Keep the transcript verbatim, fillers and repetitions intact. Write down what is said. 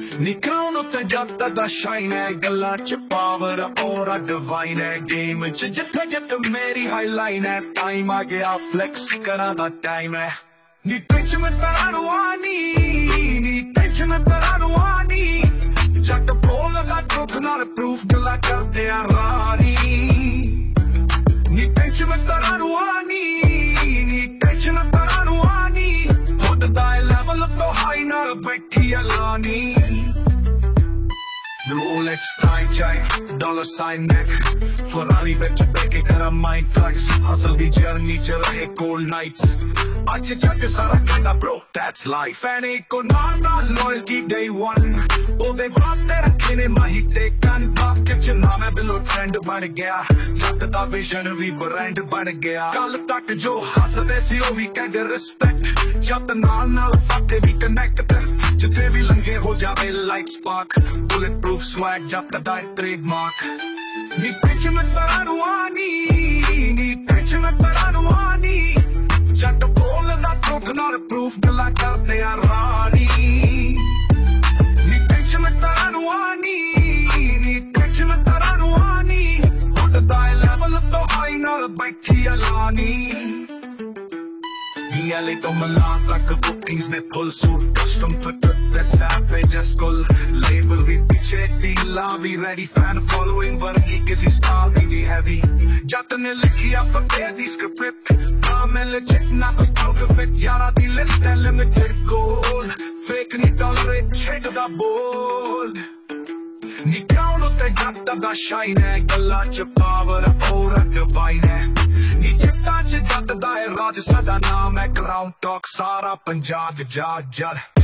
ਨੀ ਕਰਾਉਣ ਉੱਤੇ ਜੱਟ ਦਾ ਸ਼ਾਈਨ ਹੈ, ਗੱਲਾਂ ਚ ਪਾਵਰ ਔਰਾ ਡਿਵਾਈਨ ਹੈ, ਗੇਮ ਚ ਜਿੱਥੇ ਜਿੱਥੇ ਮੇਰੀ ਹਾਈਲਾਈਨ ਹੈ, ਟਾਈਮ ਆ ਗਿਆ ਫਲੈਕਸ ਕਰਾਂ ਦਾ ਟਾਈਮ ਹੈ। ਨੀ ਟੈਨਸ਼ਨ ਤੇਰਾ ਰਵਾਨੀ, ਨੀ ਟੈਨਸ਼ਨ ਤੇਰਾ ਰਵਾਨੀ, ਜੱਟ ਬੋਲਦਾ ਟਰੂਥ ਨਾਲ ਪ੍ਰੂਫ ਗੱਲਾਂ ਕਰਦੇ ਆ ਰਾਨੀ। ਨੀ ਟੈਨਸ਼ਨ ਤੇਰਾ ਰਵਾਨੀ, ਨੀ ਟੈਨਸ਼ਨ ਤੇਰਾ ਰਵਾਨੀ, ਉੱਡਦਾ ਏ ਲੈਵਲ ਤੋਂ ਹਾਈ ਨਾਲ ਬੈਠੀ ਆ ਲਾਨੀ। Rolex tie chain, dollar sign neck, Ferrari ਵਿੱਚ ਬਹਿ ਕੇ ਕਰਾਂ mind flex, hustle ਦੀ journey ਚ ਰਹੇ cold nights, ਅੱਜ ਜੱਟ ਸਾਰਾ ਕਹਿੰਦਾ bro that's life, ਐਨੇ ਕੋ ਨਾਲ ਨਾਲ loyalty day one, ਉਹਦੇ ਵਾਸਤੇ ਰੱਖੇ ਨੇ ਮਾਹੀ ਤੇ ਕੰਨ, ਬਾਕੀ ਚ ਨਾ ਮੈਂ ਬਿਲੋ trend ਬਣ ਗਿਆ, ਜੱਟ ਦਾ vision ਵੀ brand ਬਣ ਗਿਆ, ਕੱਲ ਤੱਕ ਜੋ ਹੱਸਦੇ ਸੀ ਉਹ ਵੀ ਕਹਿੰਦੇ respect, ਜੱਟ ਨਾਲ ਨਾਲ ਫੱਕੇ ਵੀ connect, ਜਿੱਥੇ ਵੀ ਲੰਘੇ ਹੋ ਜਾਵੇ like spark, bulletproof swag ਜੱਟ ਦਾ trademark। ਨੀ ਟੈਨਸ਼ਨ ਤੇਰਾ ਰਵਾਨੀ, ਨੀ ਟੈਨਸ਼ਨ ਤੇਰਾ ਰਵਾਨੀ, ਜੱਟ ਬੋਲਦਾ ਟਰੂਥ ਨਾਲ ਪ੍ਰੂਫ ਗੱਲਾਂ ਕਰਦੇ ਆ ਰਾਨੀ। ਨੀ ਟੈਨਸ਼ਨ ਤੇਰਾ ਰਵਾਨੀ, ਨੀ ਟੈਨਸ਼ਨ ਤੇਰਾ ਰਵਾਨੀ, ਉੱਡਦਾ ਏ ਲੈਵਲ ਤੋਂ ਹਾਈ ਨਾਲ ਬੈਠੀ ਆ ਲਾਨੀ। L A to Milan तक bookings ने full suit, custom fitted the savage school, label भी पीछे टीला भी ready, fan following वर्गी किसी style भी भी heavy, जट ने लिखी आप फटे दी script, मैं legit ना कोई counterfeit, यारा दी list है limited goal, fake नहीं tolerate shit da bold। ਨੀ ਕਰਾਉਣ ਉੱਤੇ ਜੱਟ ਦਾ ਸ਼ਾਈਨ ਹੈ, ਗੱਲਾਂ ਚ ਪਾਵਰ ਔਰਾ ਡਿਵਾਈਨ ਹੈ, ਨੀ ਜੱਟਾਂ ਚ ਜੱਟ ਦਾ ਏ ਰਾਜ, ਸਾਡਾ ਨਾਮ ਹੈ ਕਰਾਊਨ ਟਾਕ, ਸਾਰਾ ਪੰਜਾਬ ਜਾ ਜਰ।